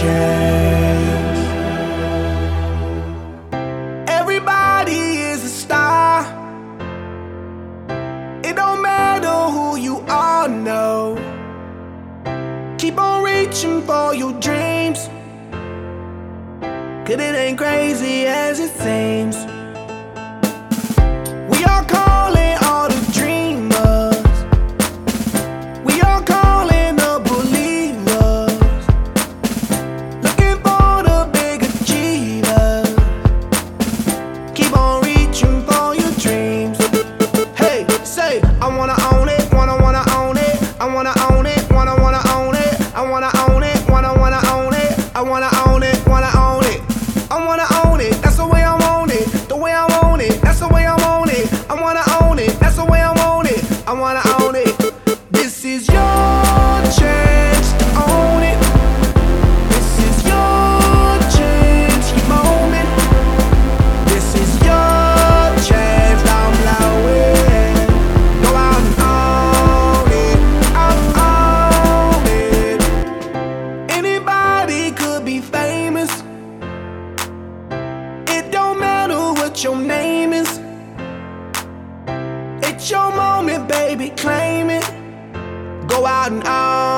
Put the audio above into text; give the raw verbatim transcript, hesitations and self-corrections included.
chance. Everybody is a star. It don't matter who you are, no. Keep on reaching for your dreams, 'cause it ain't crazy as it seems. We are calling all the dreamers. We are calling the believers. Looking for the big achievers. Keep on reaching for your dreams. Hey, say, I wanna own it, wanna, wanna own it. I wanna own it, wanna, wanna own it. I wanna own it, wanna, wanna own it. I wanna own it, wanna own it. I wanna own it, that's the way I want it. The way I want it, that's the way I want it. I wanna own it, that's the way I want it. I wanna own it. This is your chance to own it. This is your chance, your moment. This is your chance, I'm blowing. Go out and own it, I'll own it. Anybody could be famous. It don't matter what your name is. It's your moment, baby, claim it. Go out and own